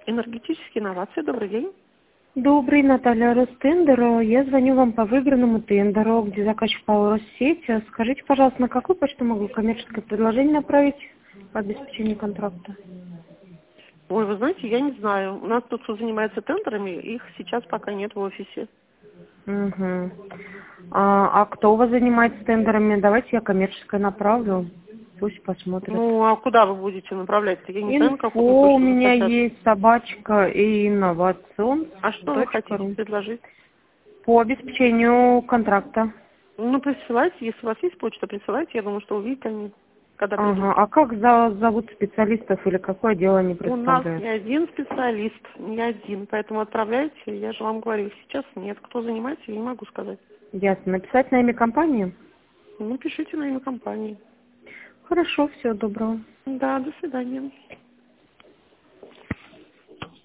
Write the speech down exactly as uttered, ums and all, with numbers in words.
Энергетические инновации. Добрый день. Добрый, Наталья, Ростендер. Я звоню вам по выигранному тендеру, где заказчик ПАО Россеть. Скажите, пожалуйста, на какую почту могу коммерческое предложение направить по обеспечению контракта? Ой, вы знаете, я не знаю. У нас тут кто занимается тендерами, их сейчас пока нет в офисе. Угу. А, а кто у вас занимается тендерами? Давайте я коммерческое направлю. Пусть посмотрят. Ну, а куда вы будете направлять-то? Я не знаю, на какую Инфо у почту меня захотят. есть, собачка и инновацион А что вы точка хотите ру. предложить? По обеспечению контракта. Ну, присылайте, если у вас есть почта, присылайте. Я думаю, что увидят они, когда придут. Ага. А как за- зовут специалистов или какое дело они У нас представляют? не один специалист, не один. Поэтому отправляйте, я же вам говорю, сейчас нет. Кто занимается, я не могу сказать. Ясно. Написать на имя компании? Ну, пишите на имя компании. Хорошо, всего доброго. Да, до свидания.